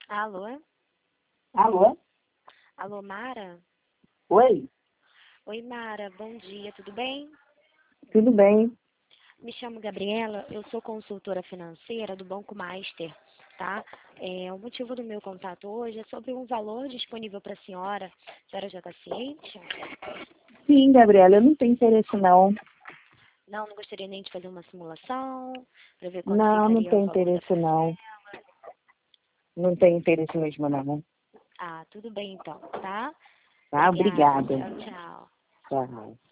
Alô? Alô? Alô, Mara? Oi, Oi, Mara, bom dia, tudo bem? tudo bem? Me chamo Gabriela, eu sou consultora financeira do Banco Master, tá? O motivo do meu contato hoje é sobre um valor disponível para a senhora. A senhora já está ciente? Sim, Gabriela, eu não tenho interesse não. Não gostaria nem de fazer uma simulação para ver quanto Não, não ficaria o tenho valor da interesse parcela. não. Não tenho interesse mesmo não. Ah, tudo bem então, tá? Tá, Obrigada, obrigada. tchau, tchau. Tchau.